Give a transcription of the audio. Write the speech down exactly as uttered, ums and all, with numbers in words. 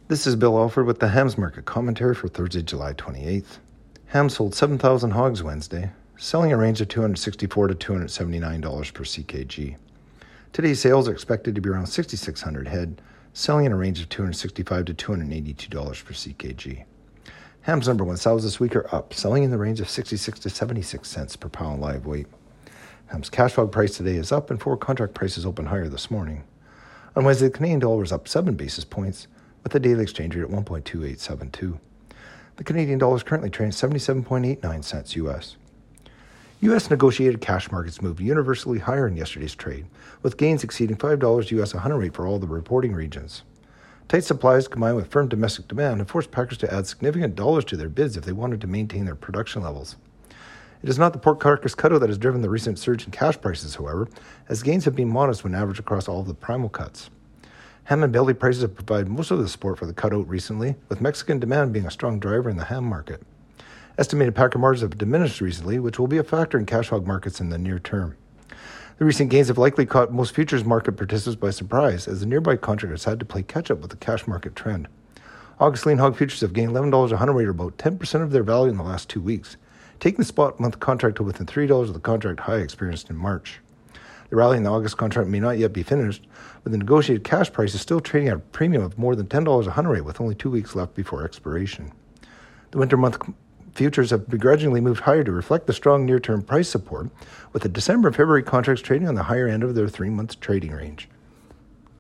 This is Bill Alford with the Hams Market Commentary for Thursday, July twenty-eighth. Hams sold seven thousand hogs Wednesday, selling a range of two hundred sixty-four dollars to two hundred seventy-nine dollars per C K G. Today's sales are expected to be around six thousand six hundred head, selling in a range of two hundred sixty-five dollars to two hundred eighty-two dollars per C K G. Hams number one sows this week are up, selling in the range of sixty-six to seventy-six cents per pound live weight. Hams cash hog price today is up and forward contract prices open higher this morning. On Wednesday, the Canadian dollar was up seven basis points, with the daily exchange rate at one point two eight seven two. The Canadian dollar is currently trading seventy-seven point eight nine cents U S. U S negotiated cash markets moved universally higher in yesterday's trade, with gains exceeding five dollars U S a hundredweight for all the reporting regions. Tight supplies combined with firm domestic demand have forced packers to add significant dollars to their bids if they wanted to maintain their production levels. It is not the pork carcass cutout that has driven the recent surge in cash prices, however, as gains have been modest when averaged across all of the primal cuts. Ham and belly prices have provided most of the support for the cutout recently, with Mexican demand being a strong driver in the ham market. Estimated packer margins have diminished recently, which will be a factor in cash hog markets in the near term. The recent gains have likely caught most futures market participants by surprise, as the nearby contract has had to play catch-up with the cash market trend. August lean hog futures have gained eleven dollars a hundredweight, or about ten percent of their value in the last two weeks, taking the spot month contract to within three dollars of the contract high experienced in March. The rally in the August contract may not yet be finished, but the negotiated cash price is still trading at a premium of more than ten dollars a hundredweight with only two weeks left before expiration. The winter month futures have begrudgingly moved higher to reflect the strong near-term price support, with the December and February contracts trading on the higher end of their three-month trading range.